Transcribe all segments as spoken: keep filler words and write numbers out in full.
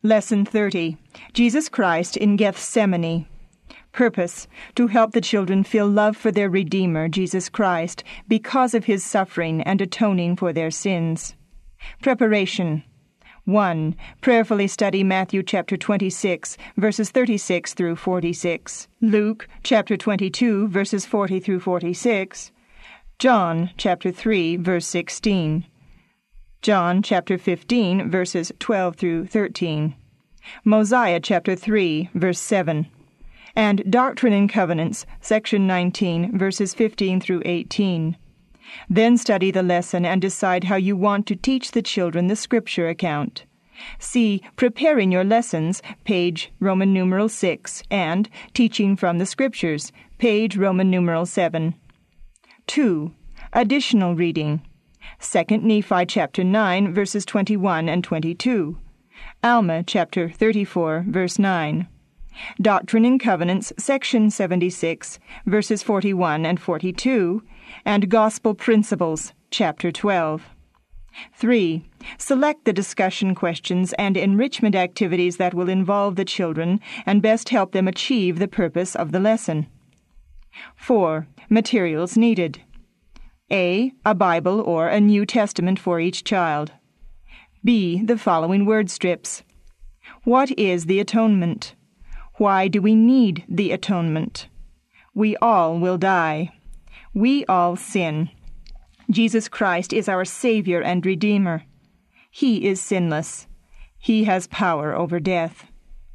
Lesson thirty. Jesus Christ in Gethsemane. Purpose: to help the children feel love for their Redeemer, Jesus Christ, because of his suffering and atoning for their sins. Preparation. one. Prayerfully study Matthew chapter twenty-six, verses thirty-six through forty-six, Luke chapter twenty-two, verses forty through forty-six, John chapter three, verse sixteen, John chapter fifteen, verses twelve through thirteen, Mosiah chapter three, verse seven, and Doctrine and Covenants, section nineteen, verses fifteen through eighteen. Then study the lesson and decide how you want to teach the children the Scripture account. See Preparing Your Lessons, page Roman numeral six, and Teaching from the Scriptures, page Roman numeral seven. two. Additional reading. Second Nephi chapter nine, verses twenty-one and twenty-two. Alma chapter thirty-four, verse nine. Doctrine and Covenants, section seventy-six, verses forty-one and forty-two, and Gospel Principles, chapter twelve. three. Select the discussion questions and enrichment activities that will involve the children and best help them achieve the purpose of the lesson. four. Materials needed. A. A Bible or a New Testament for each child. B. The following word strips. What is the atonement? Why do we need the atonement? We all will die. We all sin. Jesus Christ is our Savior and Redeemer. He is sinless. He has power over death.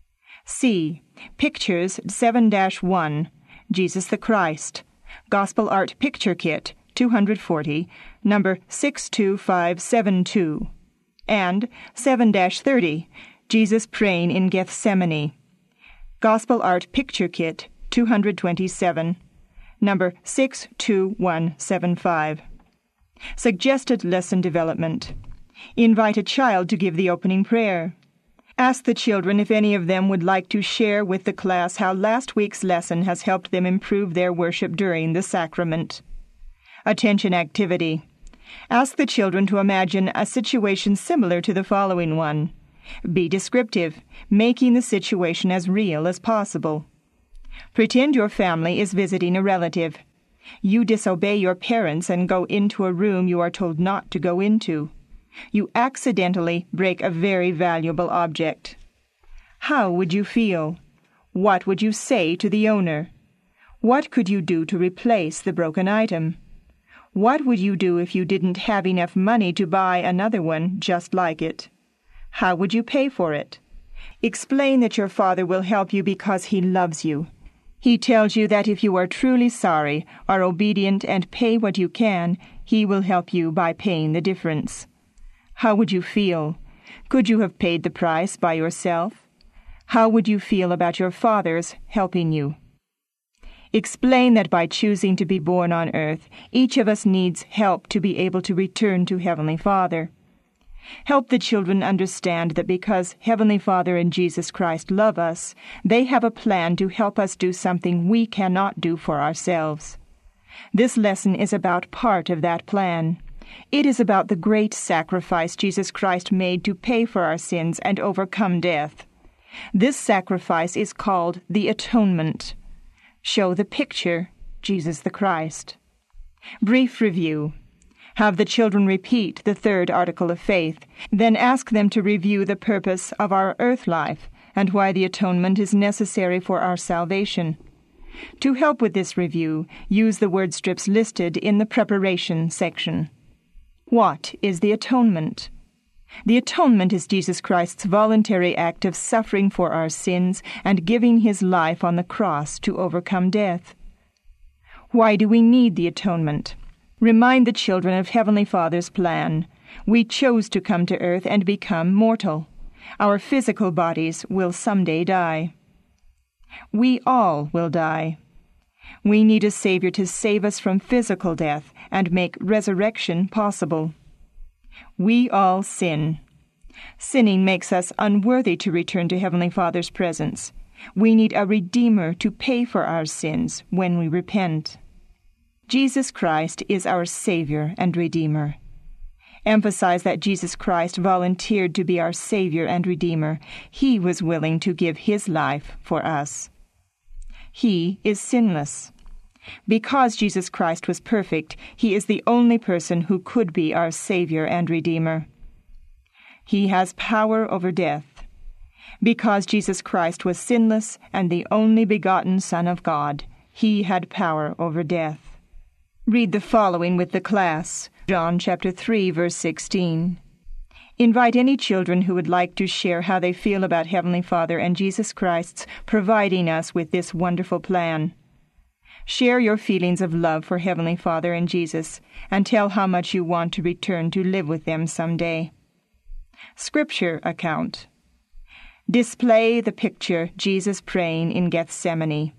C. Pictures seven dash one, Jesus the Christ, Gospel Art Picture Kit, two hundred forty, number six two five seven two, and seven dash thirty, Jesus Praying in Gethsemane, Gospel Art Picture Kit, two hundred twenty-seven, number six two one seven five. Suggested lesson development. Invite a child to give the opening prayer. Ask the children if any of them would like to share with the class how last week's lesson has helped them improve their worship during the sacrament. Attention activity. Ask the children to imagine a situation similar to the following one. Be descriptive, making the situation as real as possible. Pretend your family is visiting a relative. You disobey your parents and go into a room you are told not to go into. You accidentally break a very valuable object. How would you feel? What would you say to the owner? What could you do to replace the broken item? What would you do if you didn't have enough money to buy another one just like it? How would you pay for it? Explain that your Father will help you because He loves you. He tells you that if you are truly sorry, are obedient, and pay what you can, He will help you by paying the difference. How would you feel? Could you have paid the price by yourself? How would you feel about your Father's helping you? Explain that by choosing to be born on earth, each of us needs help to be able to return to Heavenly Father. Help the children understand that because Heavenly Father and Jesus Christ love us, they have a plan to help us do something we cannot do for ourselves. This lesson is about part of that plan. It is about the great sacrifice Jesus Christ made to pay for our sins and overcome death. This sacrifice is called the atonement. Show the picture, Jesus the Christ. Brief review. Have the children repeat the third article of faith, then ask them to review the purpose of our earth life and why the atonement is necessary for our salvation. To help with this review, use the word strips listed in the preparation section. What is the atonement? The atonement is Jesus Christ's voluntary act of suffering for our sins and giving His life on the cross to overcome death. Why do we need the atonement? Remind the children of Heavenly Father's plan. We chose to come to earth and become mortal. Our physical bodies will someday die. We all will die. We need a Savior to save us from physical death and make resurrection possible. We all sin. Sinning makes us unworthy to return to Heavenly Father's presence. We need a Redeemer to pay for our sins when we repent. Jesus Christ is our Savior and Redeemer. Emphasize that Jesus Christ volunteered to be our Savior and Redeemer. He was willing to give His life for us. He is sinless. Because Jesus Christ was perfect, He is the only person who could be our Savior and Redeemer. He has power over death. Because Jesus Christ was sinless and the only begotten Son of God, He had power over death. Read the following with the class. John chapter three, verse sixteen. Invite any children who would like to share how they feel about Heavenly Father and Jesus Christ's providing us with this wonderful plan. Share your feelings of love for Heavenly Father and Jesus, and tell how much you want to return to live with them someday. Scripture account. Display the picture Jesus praying in Gethsemane.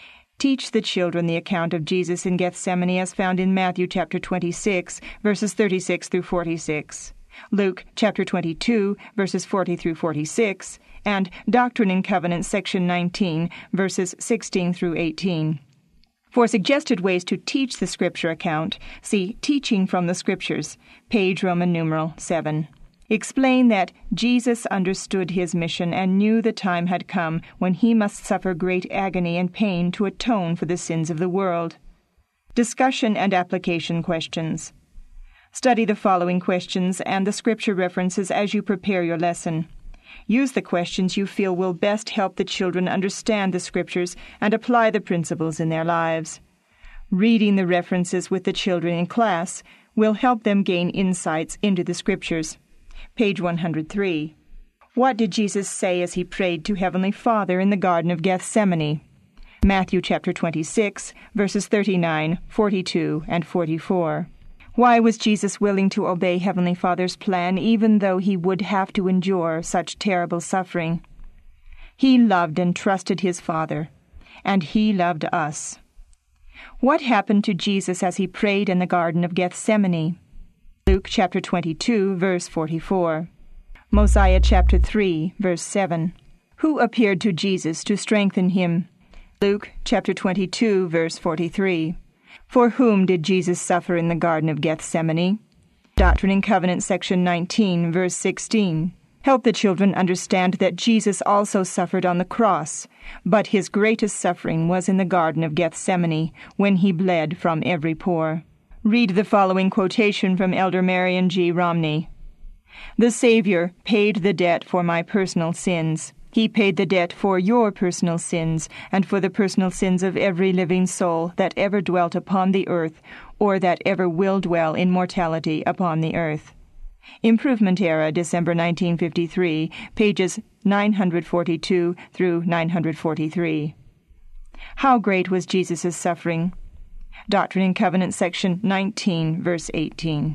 Teach the children the account of Jesus in Gethsemane as found in Matthew chapter twenty-six, verses thirty-six through forty-six, Luke chapter twenty-two, verses forty through forty-six, and Doctrine and Covenants section nineteen, verses sixteen through eighteen. For suggested ways to teach the Scripture account, see Teaching from the Scriptures, page Roman numeral seven. Explain that Jesus understood His mission and knew the time had come when He must suffer great agony and pain to atone for the sins of the world. Discussion and application questions. Study the following questions and the Scripture references as you prepare your lesson. Use the questions you feel will best help the children understand the Scriptures and apply the principles in their lives. Reading the references with the children in class will help them gain insights into the Scriptures. Page one hundred three. What did Jesus say as He prayed to Heavenly Father in the Garden of Gethsemane? Matthew chapter twenty-six, verses thirty-nine, forty-two, and forty-four. Why was Jesus willing to obey Heavenly Father's plan even though He would have to endure such terrible suffering? He loved and trusted His Father, and He loved us. What happened to Jesus as He prayed in the Garden of Gethsemane? Luke chapter twenty-two, verse forty-four. Mosiah chapter three, verse seven. Who appeared to Jesus to strengthen Him? Luke chapter twenty-two, verse forty-three. For whom did Jesus suffer in the Garden of Gethsemane? Doctrine and Covenants section nineteen, verse sixteen. Help the children understand that Jesus also suffered on the cross, but His greatest suffering was in the Garden of Gethsemane, when He bled from every pore. Read the following quotation from Elder Marion G. Romney. The Savior paid the debt for my personal sins. He paid the debt for your personal sins and for the personal sins of every living soul that ever dwelt upon the earth or that ever will dwell in mortality upon the earth. Improvement Era, December nineteen fifty-three, pages nine forty-two through nine forty-three. How great was Jesus' suffering? Doctrine and Covenants section nineteen, verse eighteen.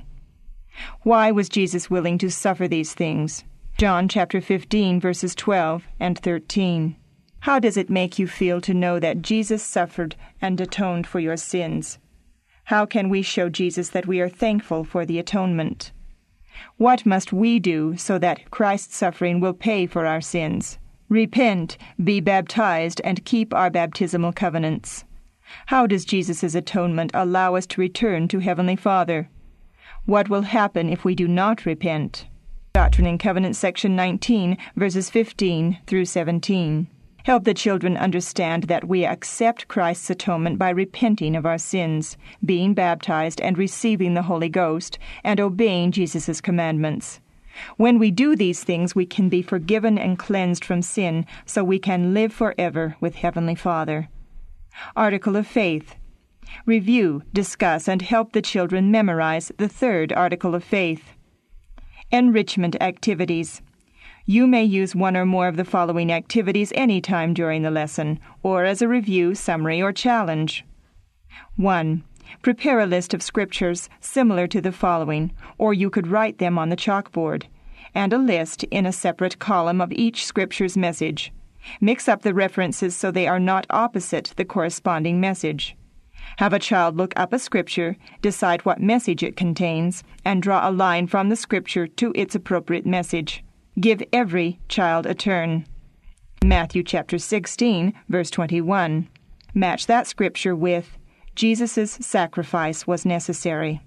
Why was Jesus willing to suffer these things? John chapter fifteen, verses twelve and thirteen. How does it make you feel to know that Jesus suffered and atoned for your sins? How can we show Jesus that we are thankful for the atonement? What must we do so that Christ's suffering will pay for our sins? Repent, be baptized, and keep our baptismal covenants. How does Jesus' atonement allow us to return to Heavenly Father? What will happen if we do not repent? Doctrine and Covenants section nineteen, verses fifteen through seventeen. Help the children understand that we accept Christ's atonement by repenting of our sins, being baptized and receiving the Holy Ghost, and obeying Jesus' commandments. When we do these things, we can be forgiven and cleansed from sin, so we can live forever with Heavenly Father. Article of Faith. Review, discuss, and help the children memorize the third article of faith. Enrichment activities. You may use one or more of the following activities any time during the lesson, or as a review, summary, or challenge. one. Prepare a list of scriptures similar to the following, or you could write them on the chalkboard, and a list in a separate column of each scripture's message. Mix up the references so they are not opposite the corresponding message. Have a child look up a scripture, decide what message it contains, and draw a line from the scripture to its appropriate message. Give every child a turn. Matthew chapter sixteen, verse twenty-one. Match that scripture with Jesus' sacrifice was necessary.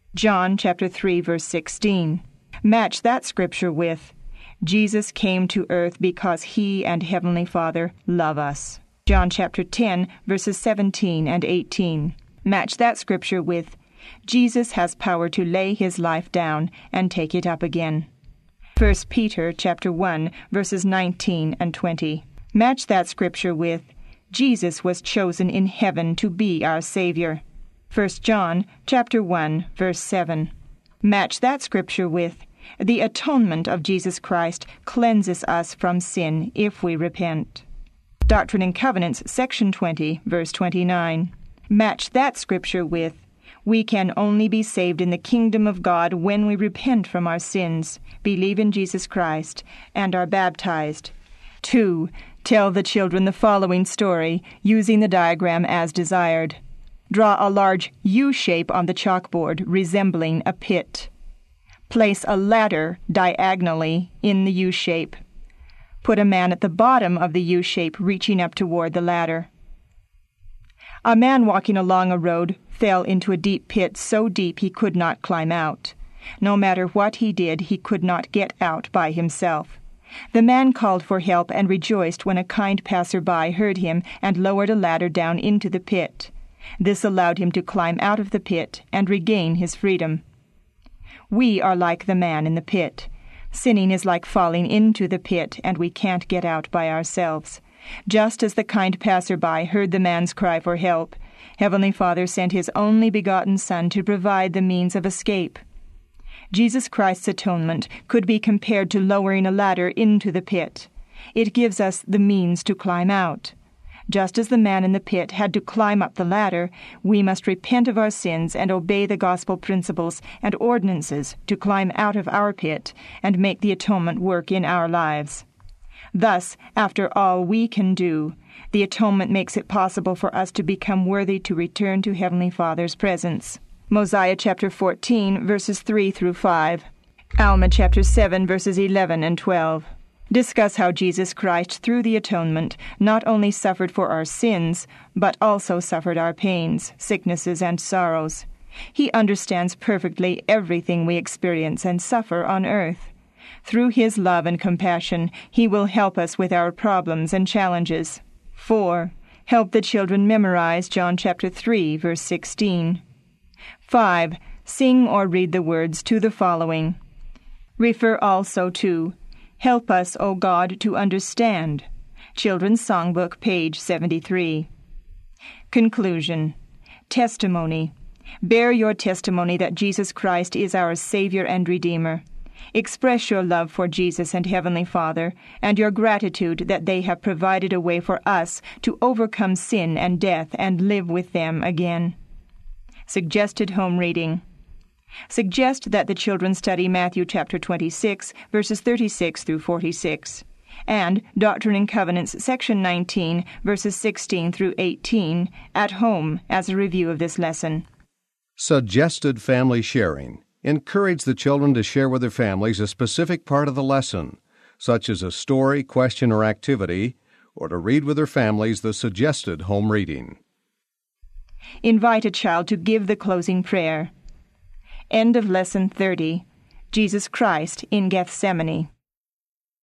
John chapter three, verse sixteen. Match that scripture with, Jesus came to earth because he and Heavenly Father love us. John chapter ten, verses seventeen and eighteen. Match that scripture with, Jesus has power to lay his life down and take it up again. First Peter chapter one, verses nineteen and twenty. Match that scripture with, Jesus was chosen in heaven to be our Savior. First John chapter one, verse seven. Match that scripture with, the atonement of Jesus Christ cleanses us from sin if we repent. Doctrine and Covenants, section twenty, verse twenty-nine. Match that scripture with, we can only be saved in the kingdom of God when we repent from our sins, believe in Jesus Christ, and are baptized. Two. Tell the children the following story, using the diagram as desired. Draw a large U shape on the chalkboard resembling a pit. Place a ladder diagonally in the U shape. Put a man at the bottom of the U shape reaching up toward the ladder. A man walking along a road fell into a deep pit so deep he could not climb out. No matter what he did, he could not get out by himself. The man called for help and rejoiced when a kind passer-by heard him and lowered a ladder down into the pit. This allowed him to climb out of the pit and regain his freedom. We are like the man in the pit. Sinning is like falling into the pit, and we can't get out by ourselves. Just as the kind passer-by heard the man's cry for help, Heavenly Father sent his only begotten Son to provide the means of escape. Jesus Christ's atonement could be compared to lowering a ladder into the pit. It gives us the means to climb out. Just as the man in the pit had to climb up the ladder, we must repent of our sins and obey the gospel principles and ordinances to climb out of our pit and make the atonement work in our lives. Thus, after all we can do, the atonement makes it possible for us to become worthy to return to Heavenly Father's presence. Mosiah chapter fourteen, verses three through five. Alma chapter seven, verses eleven and twelve. Discuss how Jesus Christ, through the atonement, not only suffered for our sins, but also suffered our pains, sicknesses, and sorrows. He understands perfectly everything we experience and suffer on earth. Through his love and compassion, he will help us with our problems and challenges. Four. Help the children memorize John chapter three, verse sixteen. Five. Sing or read the words to the following. Refer also to Help Us, O God, to Understand. Children's Songbook, page seventy-three. Conclusion. Testimony. Bear your testimony that Jesus Christ is our Savior and Redeemer. Express your love for Jesus and Heavenly Father, and your gratitude that they have provided a way for us to overcome sin and death and live with them again. Suggested home reading. Suggest that the children study Matthew chapter twenty-six, verses thirty-six through forty-six, and Doctrine and Covenants, section nineteen, verses sixteen through eighteen, at home as a review of this lesson. Suggested family sharing. Encourage the children to share with their families a specific part of the lesson, such as a story, question, or activity, or to read with their families the suggested home reading. Invite a child to give the closing prayer. End of Lesson thirty. Jesus Christ in Gethsemane.